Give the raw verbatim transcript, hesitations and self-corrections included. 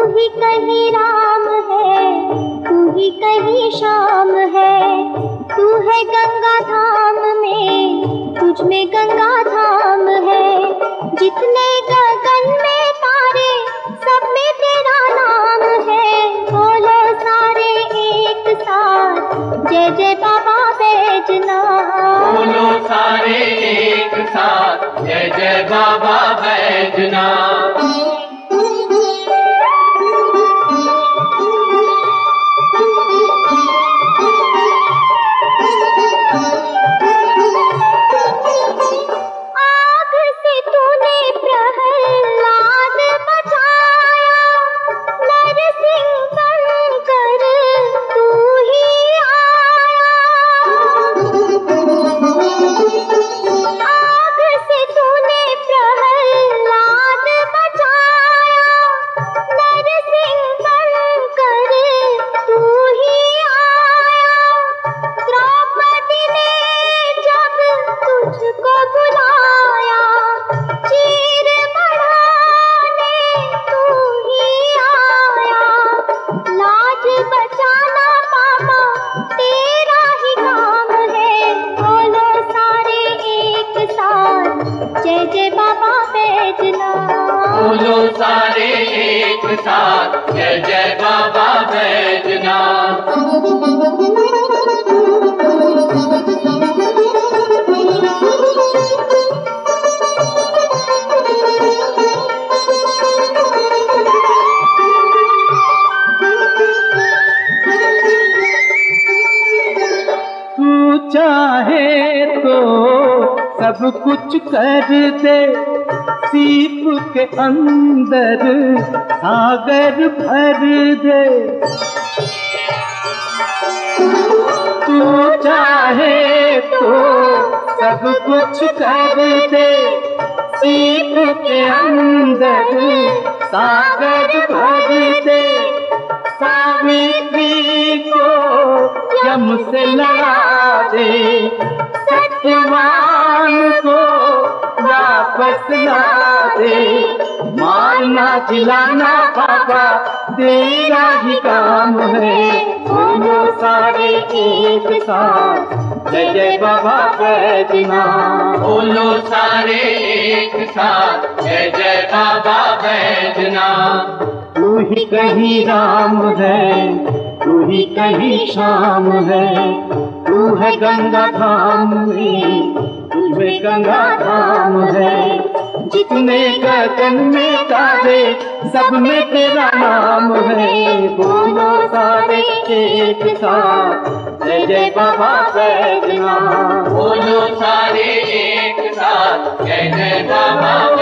ही कहीं राम है, तू ही कहीं श्याम है। तू है गंगा धाम में, तुझ में गंगा धाम है। जितने गगन में तारे, सब में तेरा नाम है। बोलो सारे एक साथ, जय जय बाबा बैजनाथ। बोलो सारे एक साथ, जय जय बाबा बैजनाथ। आग से तूने प्रहलाद बचाया, नरसिंह बनकर तू ही आया। आग से तूने प्रहलाद बचाया, नरसिंह बनकर तू ही आया। द्रौपदी ने जब तुझको बुलाया, चीर बढ़ाने तू ही आया। लाज बचाना पापा तेरा ही काम है। बोलो सारे एक साथ, जय जय बाबा बैजनाथ। बोलो सारे एक साथ, जय जय बाबा बैजनाथ। तू चाहे तो सब कुछ कर दे, सीप के अंदर सागर भर दे। तू चाहे तो सब कुछ कर दे, सीप के अंदर सागर भर दे। सावित्री को यम से लड़ा दे, सत्यवान को वापस ला दे। मारना जिलाना बाबा तेरा ही काम है। बोलो सारे एक साथ, जय जय बाबा बैजनाथ। बोलो सारे एक साथ, जय जय बाबा बैजनाथ। तू ही कहीं राम है, तू ही कहीं श्याम है। तू है गंगा धाम में, तुझमें गंगा धाम है। जितने गगन में तारे, सब में तेरा नाम है। बोलो सारे एक साथ, जय जय बाबा बैजनाथ। बोलो सारे एक साथ, जय जय बाबा